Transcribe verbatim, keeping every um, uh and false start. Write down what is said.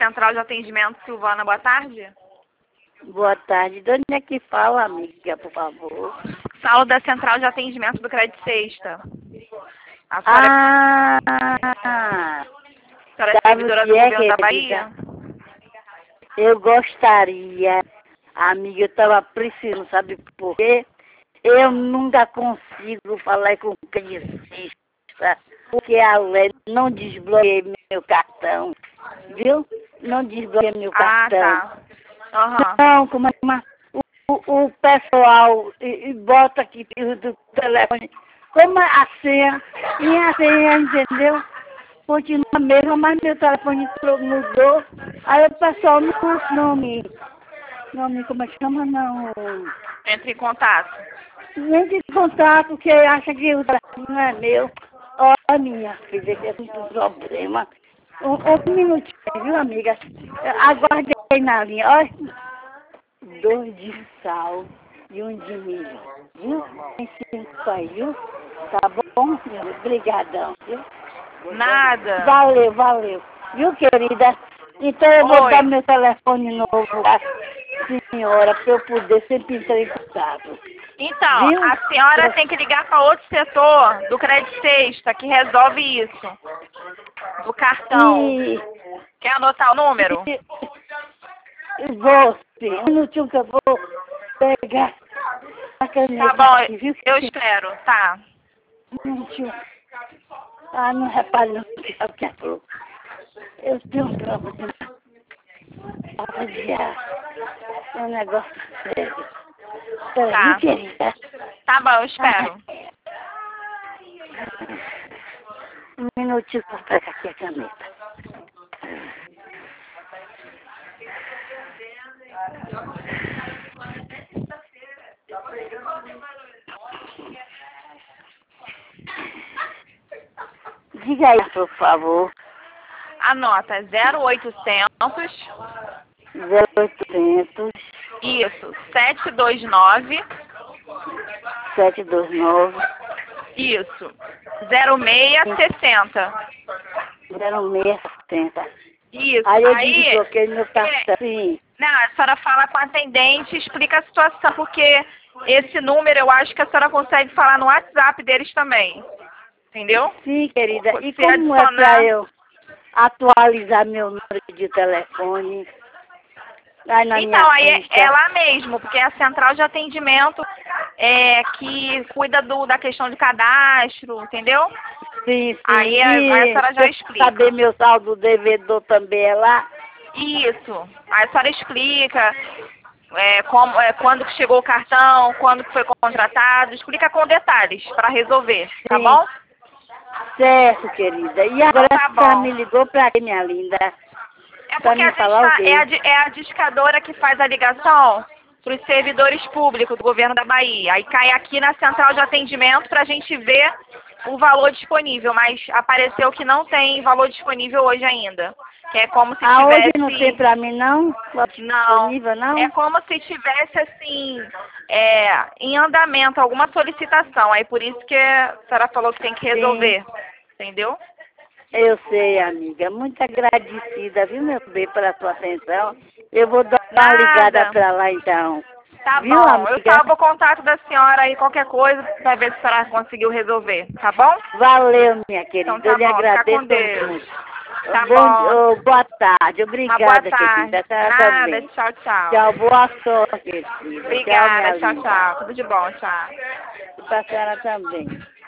Central de Atendimento Silvana, boa tarde. Boa tarde. De onde é que fala, amiga, por favor? Falo da Central de Atendimento do Crédito Sexta. A senhora, Ah! a senhora é servidora do é, governo da querida? Bahia? Eu gostaria, amiga, eu estava precisando, sabe por quê? Eu nunca consigo falar com o credicista, porque a lei não desbloqueia meu cartão, viu? Não desbloqueia meu Ah, cartão. tá. Aham. Não, como é uma, o, o pessoal e, e bota aqui do telefone, como a senha, minha senha, entendeu? Continua a mesma, mas meu telefone mudou. Aí o pessoal não, não me, não me, como é que chama, não, Entre em contato. nem de contar, porque acha que o telefone não é meu. Olha, minha filha, que é muito problema. Um, um minutinho, viu, amiga? Aguarde aí na linha. Olha, dois de sal e um de milho, viu? Tem cinco aí, viu? Tá bom, meu? Obrigadão, viu? Nada. Valeu, valeu. Viu, querida? Então eu vou Oi. dar meu telefone novo pra senhora, para eu poder sempre entrar em contato. Então, Viu? a senhora tem que ligar para outro setor do Crédito Sexta, que resolve isso. Do cartão. E, Quer anotar o número? e, e vou, sim. Um minutinho que eu vou pegar a caneta Tá aqui, viu? bom, eu espero. Tá. Um minutinho. Ah, não repare não, que é o que é pouco. Eu tenho um problema. Falta de ar. É um negócio sério. Peraí, viu, Tá. querida? Tá bom, eu espero. Um minutinho para pegar aqui a caneta. Diga aí, por favor. Anota zero oitocentos. zero oitocentos, Isso. sete dois nove. sete dois nove, Isso. zero seis sessenta. zero seis setenta. Isso. Aí eu Aí, desbloqueei meu cartão. é, Sim, não, a senhora fala com a atendente e explica a situação, porque esse número eu acho que a senhora consegue falar no WhatsApp deles também. Entendeu? sim, querida. E Se como é para adicionar. eu atualizar meu número de telefone? Aí na minha Então, aí é, ficha. é lá mesmo, porque é a central de atendimento é, que cuida do, da questão de cadastro, entendeu? Sim, sim. Aí a, aí a E senhora se já eu explica. saber meu saldo devedor também é lá? Isso. Aí a senhora explica é, como, é, quando que chegou o cartão, quando que foi contratado, explica com detalhes para resolver, tá Sim. bom? Certo, querida. E Então agora tá a senhora bom. me ligou pra quê, minha linda? É Pra porque a me gente falar o tá, é, a, quê? di- é a discadora que faz a ligação para os servidores públicos do governo da Bahia. Aí cai aqui na central de atendimento para a gente ver o valor disponível, mas apareceu que não tem valor disponível hoje ainda. Que é como se Ah, hoje tivesse. não tem pra mim, não? Não. Disponível, não? É como se tivesse assim, é, em andamento alguma solicitação. Aí por isso que a senhora falou que tem que Sim, resolver. Entendeu? eu sei, amiga. Muito agradecida, viu, meu bem, pela sua atenção. Eu vou dar uma ligada Nada. pra lá, então. Tá Viu, bom. Eu amiga? salvo o contato da senhora aí, qualquer coisa, pra ver se a senhora conseguiu resolver. Tá bom? Valeu, minha Então querida. Eu tá lhe bom. Fica com agradeço Deus. muito. Tá Bom, bom. oh, boa tarde. Uma boa Obrigada, tarde. querida. A senhora Nada. também. Tchau, tchau. Tchau, boa sorte, querida. Tchau, minha Obrigada. Tchau, linda. tchau. Tudo de bom. Tchau. E pra senhora também.